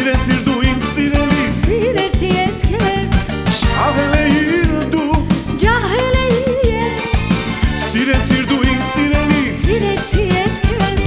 Սիրեցիր դու ինձ սիրելիս, Սիրեցի ես քեզ, չաղել էիր դու, ջահել էի ես, Սիրեցիր դու ինձ սիրելիս, սիրեցի ես քեզ,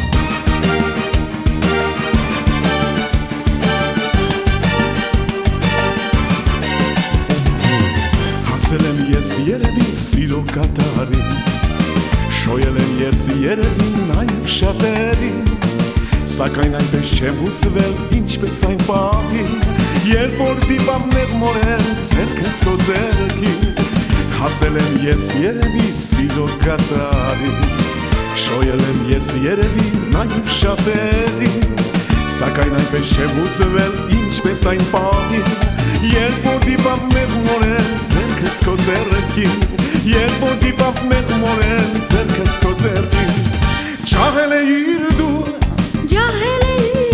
Հասել եմ ես երևի սիրո կատարին, Շոյել եմ ես երևի նաև շատերին, Սակայն այնպես չեմ հուսվել, ինչպես այն պահին, Երբ որ դիպամ նեղմորեն ձեռքս քո ձեռքին, Հասել եմ ես երևի սիրո կատարին, Շոյել եմ ես երևի նաև շատերին, Սակայն այնպես չեմ հուսվել, ինչպես այն պահին, Երբ որ դիպամ նեղմորեն ձեռքս քո ձեռքին, Երբ որ դիպամ նեղմորեն ձեռքս քո ձեռքին, Չաղել էիր դու, ջահել էի